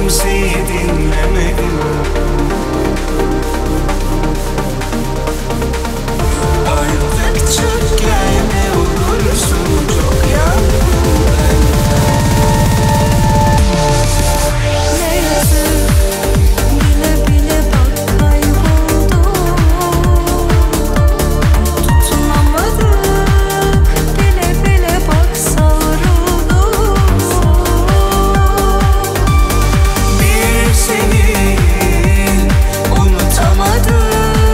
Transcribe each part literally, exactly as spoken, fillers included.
kimseyi dinlemedim. Artık çık gel, ne olursun, çok yandım ben. Ne yazık, bile bile bak kayboldum. Tutunamadık, bile bile bak savruldum. Bir seni unutamadım.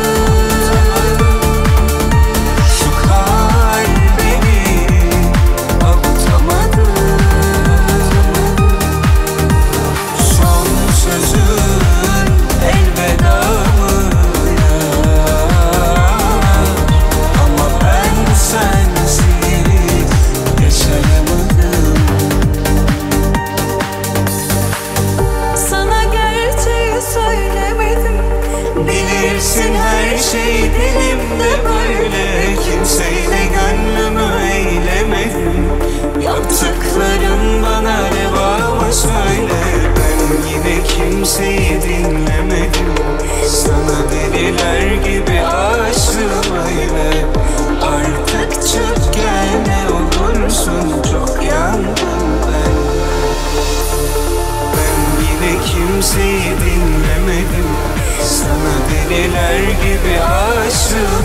Şu kalbimi avutamadım. Son sözün elveda mı yar? Ama ben sensiz yaşayamadım. Sana gerçeği söylemedim. Bilirsin her şey dilimde böyle. Kimseyle gönlümü eylemedim. Yaptıkların bana reva mı söyle. Ben yine kimseyi dinlemedim. Sana deliler gibi aşığım öyle. Artık çık gel, ne olursun, çok yandım ben. Ben yine kimseyi dinlemedim. Sana deliler gibi aşığım